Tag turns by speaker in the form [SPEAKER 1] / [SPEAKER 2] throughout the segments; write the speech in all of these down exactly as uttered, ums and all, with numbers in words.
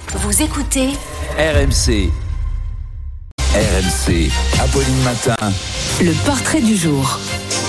[SPEAKER 1] Vous écoutez
[SPEAKER 2] R M C. R M C, Apolline Matin.
[SPEAKER 1] Le portrait du jour.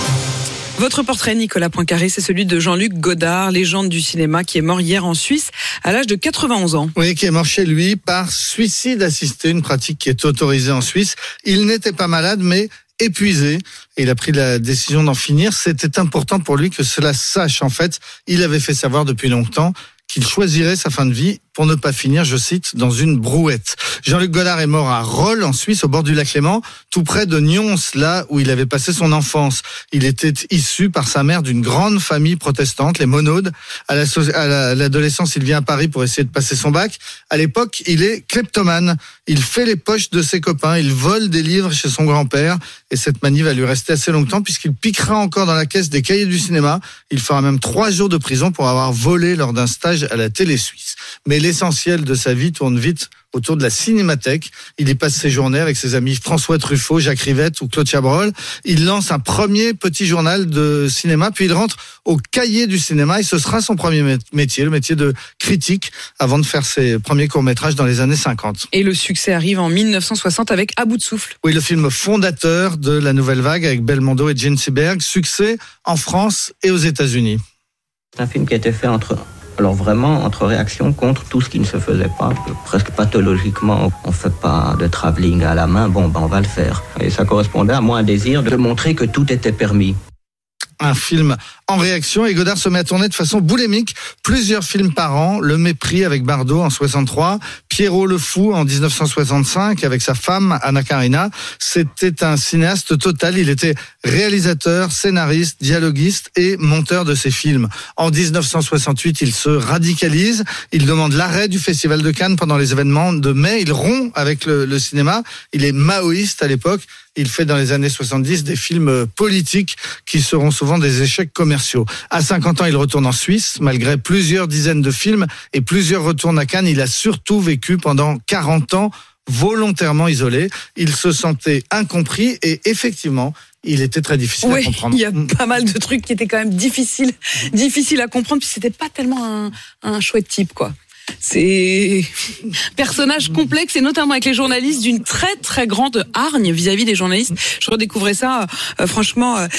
[SPEAKER 3] Votre portrait, Nicolas Poincaré, c'est celui de Jean-Luc Godard, légende du cinéma, qui est mort hier en Suisse à l'âge de quatre-vingt-onze ans.
[SPEAKER 4] Oui, qui est mort chez lui par suicide assisté, une pratique qui est autorisée en Suisse. Il n'était pas malade, mais épuisé. Et il a pris la décision d'en finir. C'était important pour lui que cela sache. En fait, il avait fait savoir depuis longtemps qu'il choisirait sa fin de vie pour ne pas finir, je cite, dans une brouette. Jean-Luc Godard est mort à Rolle, en Suisse, au bord du lac Léman, tout près de Nyons, là où il avait passé son enfance. Il était issu par sa mère d'une grande famille protestante, les Monaudes. À, la, à l'adolescence, il vient à Paris pour essayer de passer son bac. À l'époque, il est kleptomane. Il fait les poches de ses copains, il vole des livres chez son grand-père. Et cette manie va lui rester assez longtemps puisqu'il piquera encore dans la caisse des cahiers du cinéma. Il fera même trois jours de prison pour avoir volé lors d'un stage à la télé suisse. Mais l'essentiel de sa vie tourne vite autour de la cinémathèque. Il y passe ses journées avec ses amis François Truffaut, Jacques Rivette ou Claude Chabrol. Il lance un premier petit journal de cinéma, puis il rentre au cahier du cinéma et ce sera son premier métier, le métier de critique, avant de faire ses premiers courts-métrages dans les années cinquante.
[SPEAKER 3] Et le succès arrive en mille neuf cent soixante avec À bout de souffle.
[SPEAKER 4] Oui, le film fondateur de la Nouvelle Vague avec Belmondo et Gene Seberg. Succès en France et aux États-Unis.
[SPEAKER 5] C'est un film qui a été fait entre... Alors vraiment, entre réactions contre tout ce qui ne se faisait pas, presque pathologiquement, on ne fait pas de travelling à la main, bon ben on va le faire. Et ça correspondait à moi un désir de montrer que tout était permis.
[SPEAKER 4] Un film en réaction et Godard se met à tourner de façon boulimique plusieurs films par an. Le Mépris avec Bardot en soixante-trois, Pierrot le Fou en dix-neuf cent soixante-cinq avec sa femme Anna Karina. C'était un cinéaste total. Il était réalisateur, scénariste, dialoguiste et monteur de ses films. En dix-neuf cent soixante-huit, il se radicalise. Il demande l'arrêt du Festival de Cannes pendant les événements de mai. Il rompt avec le, le cinéma. Il est maoïste à l'époque. Il fait dans les années soixante-dix des films politiques qui seront souvent des échecs commerciaux. À cinquante ans, il retourne en Suisse. Malgré plusieurs dizaines de films et plusieurs retours à Cannes, il a surtout vécu pendant quarante ans volontairement isolé. Il se sentait incompris et effectivement, il était très difficile
[SPEAKER 3] oui,
[SPEAKER 4] à comprendre.
[SPEAKER 3] Il y a pas mal de trucs qui étaient quand même difficiles, difficiles à comprendre, puis c'était pas tellement un, un chouette type, quoi. C'est personnage complexe et notamment avec les journalistes d'une très très grande hargne vis-à-vis des journalistes. Je redécouvrais ça euh, franchement euh,